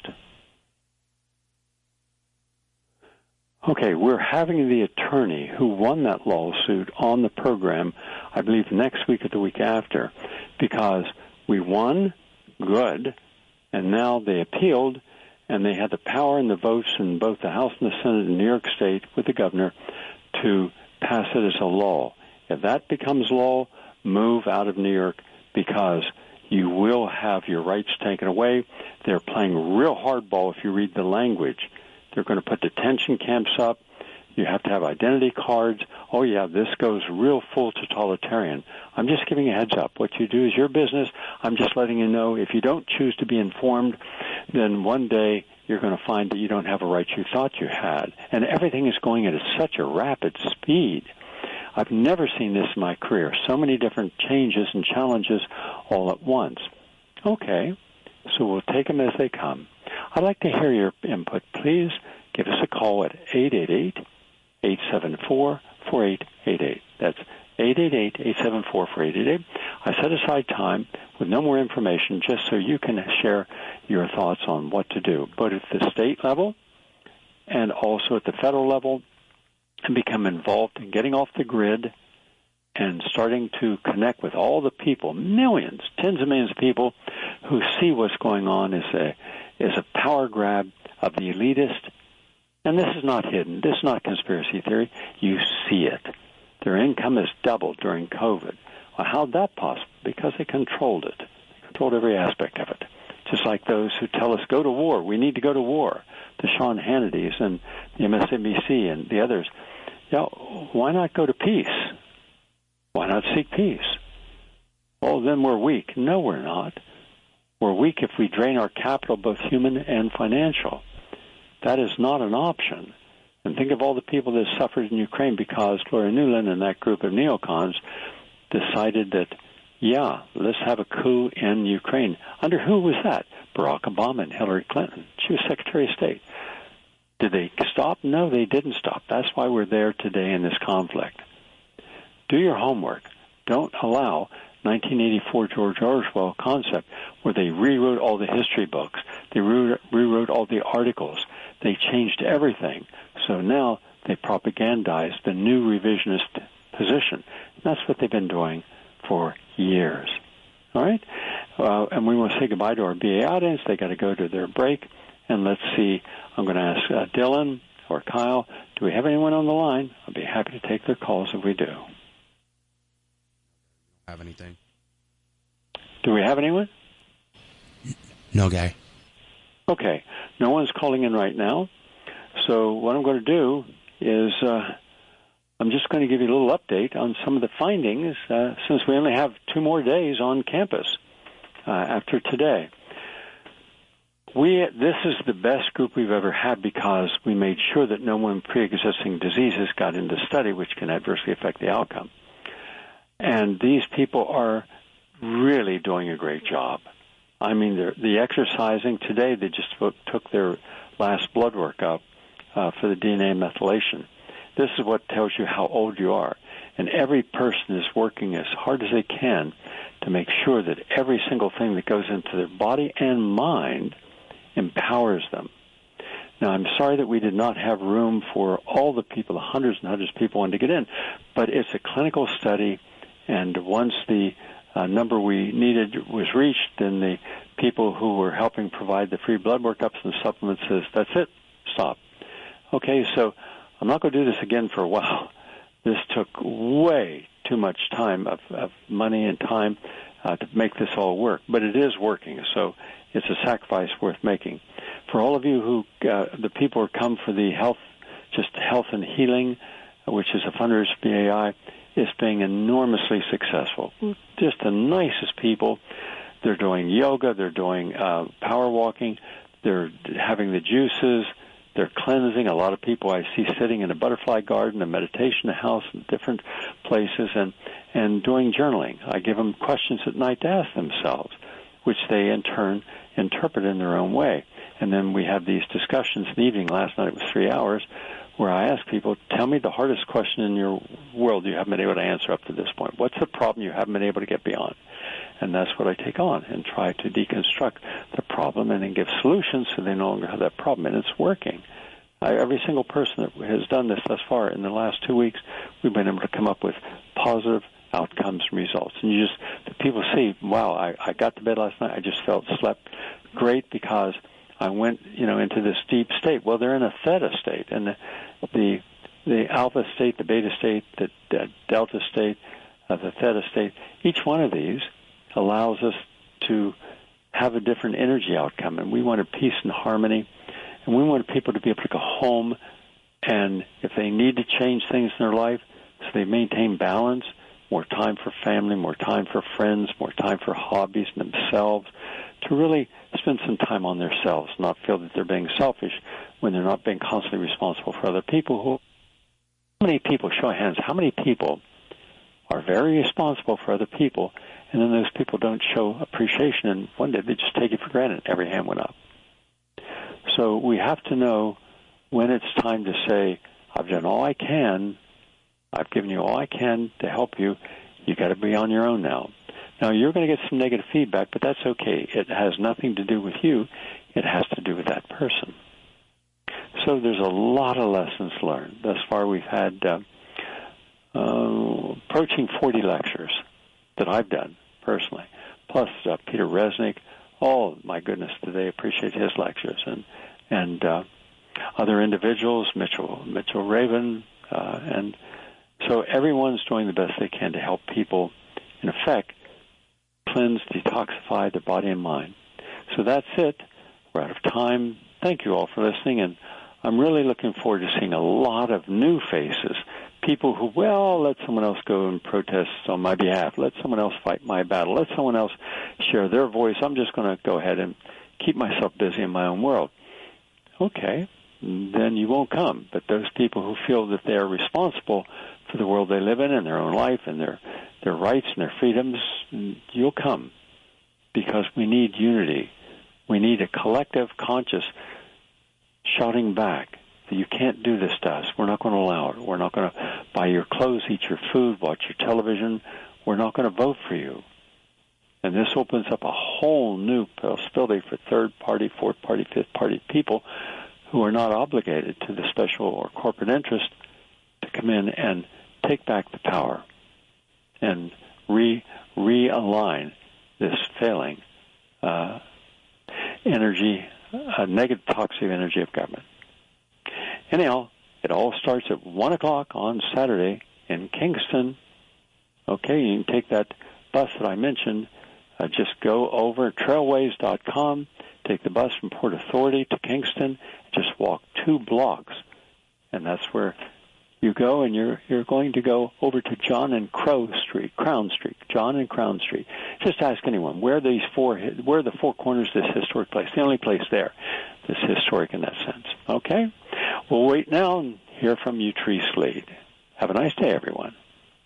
Okay, we're having the attorney who won that lawsuit on the program, I believe next week or the week after, because we won, good, and now they appealed, and they had the power and the votes in both the House and the Senate in New York State with the governor to pass it as a law. If that becomes law, move out of New York, because you will have your rights taken away. They're playing real hardball if you read the language. They're going to put detention camps up. You have to have identity cards. Oh, yeah, this goes real full totalitarian. I'm just giving a heads up. What you do is your business. I'm just letting you know if you don't choose to be informed, then one day you're going to find that you don't have a right you thought you had. And everything is going at such a rapid speed. I've never seen this in my career. So many different changes and challenges all at once. Okay, so we'll take them as they come. I'd like to hear your input. Please give us a call at eight eight eight, eight seven four, four eight eight eight. That's eight eight eight, eight seven four, four eight eight eight. I set aside time with no more information just so you can share your thoughts on what to do, both at the state level and also at the federal level, and become involved in getting off the grid and starting to connect with all the people, millions, tens of millions of people who see what's going on as a, as a power grab of the elitist. And this is not hidden. This is not conspiracy theory. You see it. Their income has doubled during COVID. Well, how'd that possible? Because they controlled it. They controlled every aspect of it. Just like those who tell us, go to war. We need to go to war. The Sean Hannitys and the M S N B C and the others. Yeah, why not go to peace? Why not seek peace? Well, then we're weak. No, we're not. We're weak if we drain our capital, both human and financial. That is not an option. And think of all the people that suffered in Ukraine because Gloria Nuland and that group of neocons decided that, yeah, let's have a coup in Ukraine. Under who was that? Barack Obama and Hillary Clinton. She was Secretary of State. Did they stop? No, they didn't stop. That's why we're there today in this conflict. Do your homework. Don't allow nineteen eighty-four George Orwell concept where they rewrote all the history books. They rewrote all the articles. They changed everything. So now they propagandize the new revisionist position. And that's what they've been doing for years. All right? Uh, and we want to say goodbye to our B A audience. They got to go to their break. And let's see, I'm going to ask uh, Dylan or Kyle, do we have anyone on the line? I'll be happy to take their calls if we do. Have anything? Do we have anyone? No, Gary. Okay. No one's calling in right now. So what I'm going to do is uh, I'm just going to give you a little update on some of the findings uh, since we only have two more days on campus uh, after today. We This is the best group we've ever had because we made sure that no one pre-existing diseases got into study, which can adversely affect the outcome. And these people are really doing a great job. I mean, the exercising today, they just took their last blood work up uh, for the D N A methylation. This is what tells you how old you are. And every person is working as hard as they can to make sure that every single thing that goes into their body and mind empowers them. Now, I'm sorry that we did not have room for all the people, the hundreds and hundreds of people wanted to get in, but it's a clinical study, and once the uh, number we needed was reached, then the people who were helping provide the free blood workups and supplements says, that's it, stop. Okay, so I'm not going to do this again for a while. This took way too much time of, of money and time uh, to make this all work, but it is working, so it's a sacrifice worth making. For all of you who, uh, the people who come for the health, just health and healing, which is a fundraiser for B A I, is being enormously successful. Just the nicest people. They're doing yoga, they're doing uh, power walking, they're having the juices, they're cleansing. A lot of people I see sitting in a butterfly garden, a meditation house, in different places, and, and doing journaling. I give them questions at night to ask themselves, which they in turn interpret in their own way. And then we have these discussions in the evening. Last night it was three hours where I ask people, tell me the hardest question in your world you haven't been able to answer up to this point. What's the problem you haven't been able to get beyond? And that's what I take on and try to deconstruct the problem and then give solutions so they no longer have that problem. And it's working. I, every single person that has done this thus far in the last two weeks, we've been able to come up with positive outcomes and results. And you just, the people see, wow, I, I got to bed last night, I just felt, slept great because I went, you know, into this deep state. Well, they're in a theta state, and the the, the alpha state, the beta state, the, the delta state, uh, the theta state, each one of these allows us to have a different energy outcome, and we wanted peace and harmony, and we wanted people to be able to go home, and if they need to change things in their life so they maintain balance, more time for family, more time for friends, more time for hobbies and themselves, to really spend some time on themselves, not feel that they're being selfish when they're not being constantly responsible for other people. Who, how many people, show of hands, how many people are very responsible for other people, and then those people don't show appreciation, and one day they just take it for granted? Every hand went up. So we have to know when it's time to say, I've done all I can, I've given you all I can to help you, you got to be on your own now. Now, you're going to get some negative feedback, but that's okay. It has nothing to do with you. It has to do with that person. So there's a lot of lessons learned. Thus far, we've had uh, uh, approaching forty lectures that I've done personally, plus uh, Peter Resnick. Oh, my goodness, do they appreciate his lectures. And and uh, other individuals, Mitchell, Mitchell Raven, uh, and so everyone's doing the best they can to help people, in effect, cleanse, detoxify their body and mind. So that's it. We're out of time. Thank you all for listening, and I'm really looking forward to seeing a lot of new faces, people who, well, let someone else go and protest on my behalf. Let someone else fight my battle. Let someone else share their voice. I'm just going to go ahead and keep myself busy in my own world. Okay, then you won't come. But those people who feel that they are responsible for the world they live in and their own life and their their rights and their freedoms, you'll come, because we need unity. We need a collective conscious shouting back that you can't do this to us. We're not going to allow it. We're not going to buy your clothes, eat your food, watch your television. We're not going to vote for you. And this opens up a whole new possibility for third-party, fourth-party, fifth-party people who are not obligated to the special or corporate interest to come in and take back the power and re realign this failing uh, energy, uh, negative toxic energy of government. Anyhow, it all starts at one o'clock on Saturday in Kingston. Okay, you can take that bus that I mentioned. Uh, just go over trailways dot com, take the bus from Port Authority to Kingston, just walk two blocks, and that's where you go, and you're you're going to go over to John and Crow Street, Crown Street, John and Crown Street. Just ask anyone where these four, where are the four corners of this historic place? The only place there that's historic in that sense. Okay, we'll wait now and hear from Utrice Slade. Have a nice day, everyone.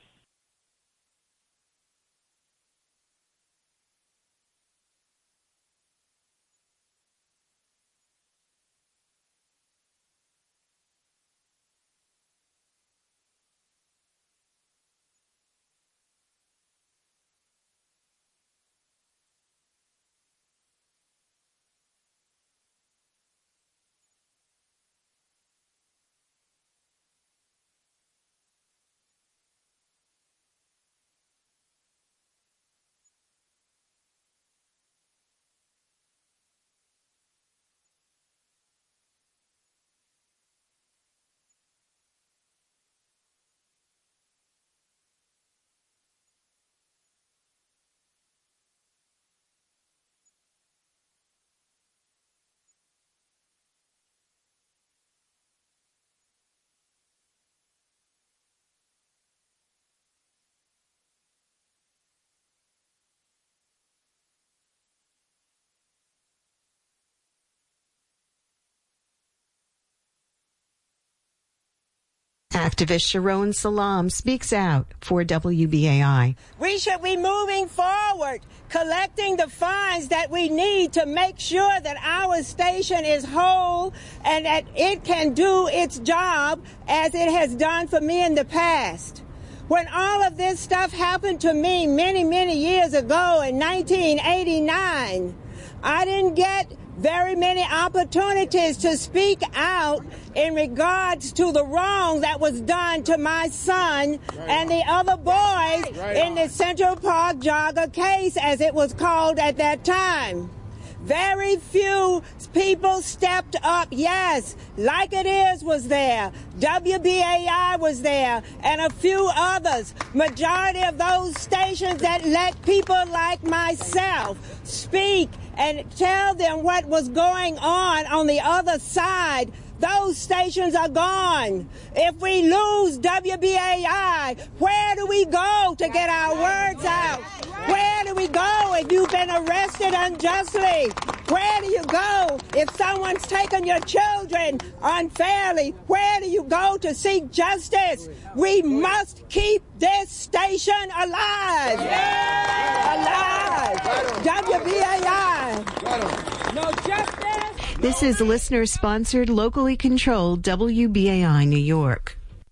Activist Sharon Salam speaks out for W B A I. We should be moving forward, collecting the funds that we need to make sure that our station is whole and that it can do its job as it has done for me in the past. When all of this stuff happened to me many, many years ago in nineteen eighty-nine, I didn't get very many opportunities to speak out in regards to the wrong that was done to my son right and the other boys right, right in the Central Park jogger case, as it was called at that time. Very few people stepped up. Yes, Like It Is was there, W B A I was there, and a few others. Majority of those stations that let people like myself speak and tell them what was going on on the other side, those stations are gone. If we lose W B A I, where do we go to get our words out? Where do we go if you've been arrested unjustly? Where do you go if someone's taken your children unfairly? Where do you go to seek justice? We must keep this station alive. Alive. W B A I. No justice. This is listener-sponsored, locally controlled W B A I New York.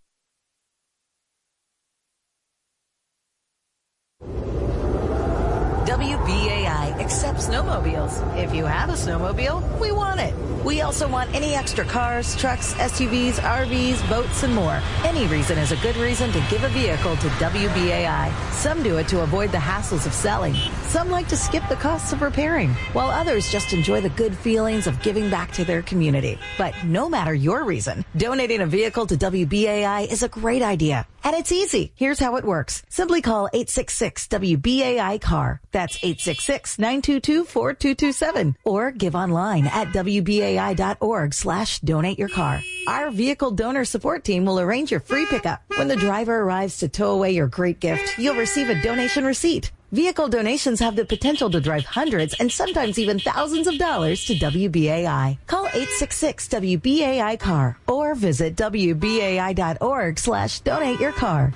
W B A I accepts snowmobiles. If you have a snowmobile, we want it. We also want any extra cars, trucks, S U Vs, R Vs, boats, and more. Any reason is a good reason to give a vehicle to W B A I. Some do it to avoid the hassles of selling. Some like to skip the costs of repairing, while others just enjoy the good feelings of giving back to their community. But no matter your reason, donating a vehicle to W B A I is a great idea. And it's easy. Here's how it works. Simply call eight six six W B A I C A R. That's eight six six, nine two two, four two two seven. Or give online at W B A I dot org slash donate your car. Our vehicle donor support team will arrange your free pickup. When the driver arrives to tow away your great gift, you'll receive a donation receipt. Vehicle donations have the potential to drive hundreds and sometimes even thousands of dollars to W B A I. Call eight six six W B A I C A R or visit W B A I dot org slash donate your car.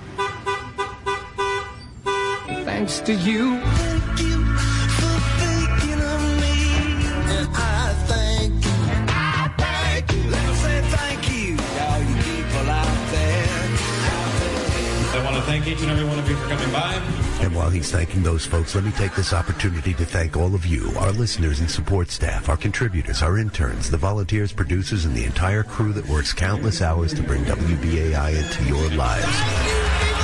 Thanks to you. Thank you for thinking of me. And I thank you. And I thank you. Let me say thank you to all you people out there. Out there. I want to thank each and every one of you for coming by. And while he's thanking those folks, let me take this opportunity to thank all of you, our listeners and support staff, our contributors, our interns, the volunteers, producers, and the entire crew that works countless hours to bring W B A I into your lives.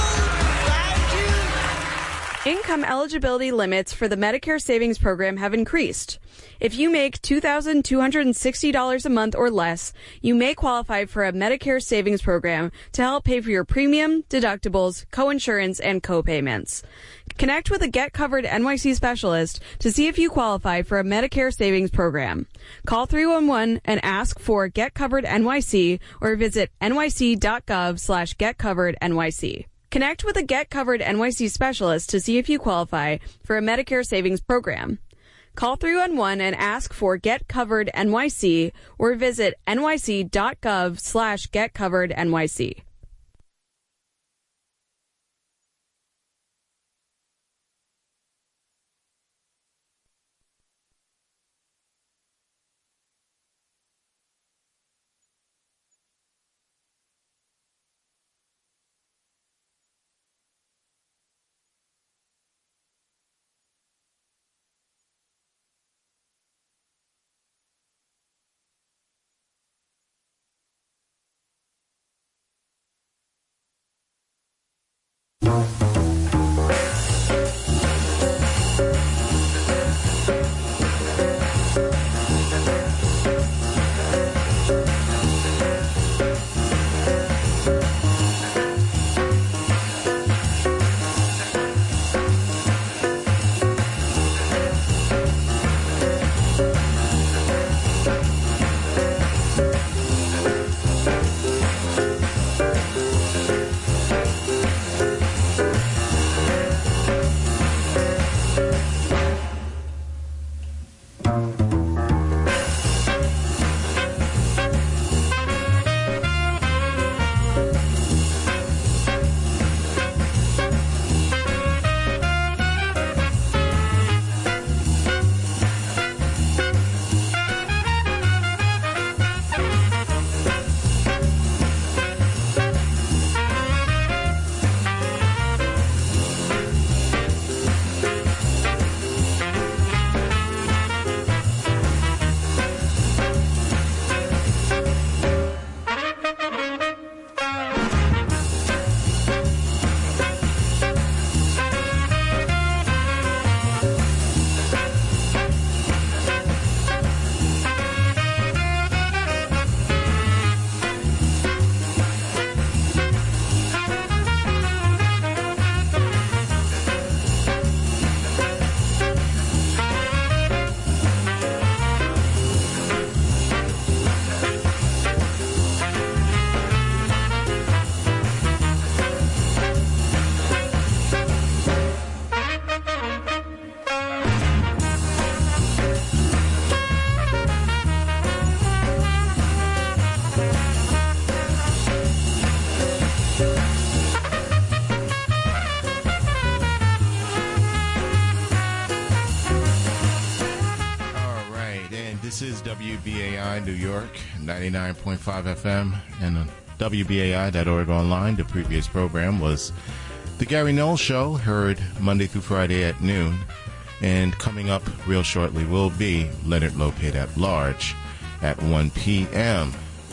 Income eligibility limits for the Medicare Savings Program have increased. If you make two thousand two hundred sixty dollars a month or less, you may qualify for a Medicare Savings Program to help pay for your premium, deductibles, coinsurance, and copayments. Connect with a Get Covered N Y C specialist to see if you qualify for a Medicare Savings Program. Call three one one and ask for Get Covered N Y C or visit nyc.gov slash getcoverednyc. Connect with a Get Covered N Y C specialist to see if you qualify for a Medicare Savings Program. Call three one one and ask for Get Covered N Y C or visit nyc.gov slash getcoverednyc. This is W B A I New York, ninety-nine point five F M, and on W B A I dot org online. The previous program was The Gary Knowles Show, heard Monday through Friday at noon. And coming up real shortly will be Leonard Lopate at Large at one p.m.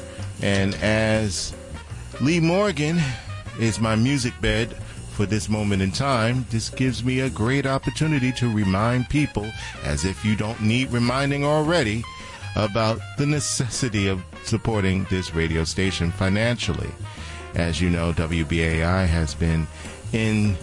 And as Lee Morgan is my music bed for this moment in time, this gives me a great opportunity to remind people, as if you don't need reminding already, about the necessity of supporting this radio station financially. As you know, W B A I has been in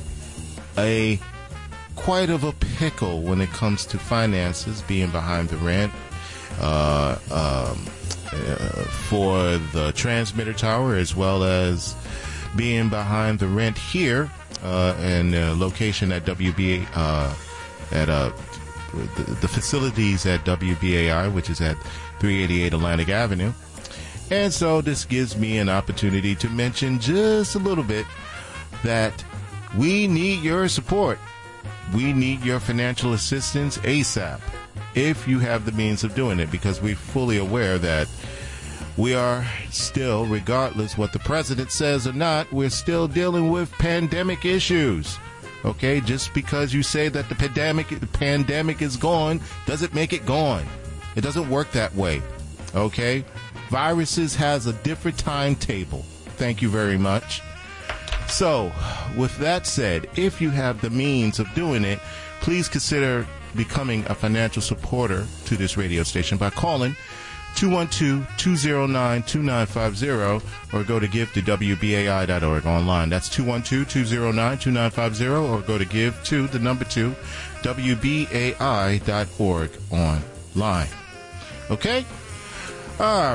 a quite of a pickle when it comes to finances, being behind the rent uh, um, uh, for the transmitter tower, as well as being behind the rent here uh, and uh, location at W B A uh, at uh, the, the facilities at W B A I, which is at three eighty-eight Atlantic Avenue. And so this gives me an opportunity to mention just a little bit that we need your support. We need your financial assistance ASAP, if you have the means of doing it, because we're fully aware that we are still, regardless what the president says or not, we're still dealing with pandemic issues. Okay, just because you say that the pandemic, the pandemic is gone, doesn't make it gone. It doesn't work that way. Okay, viruses has a different timetable. Thank you very much. So, with that said, if you have the means of doing it, please consider becoming a financial supporter to this radio station by calling two one two, two zero nine, two nine five zero or go to give to W B A I dot org online. That's two one two, two zero nine, two nine five zero or go to give to the number two, W B A I dot org online. Okay? All right.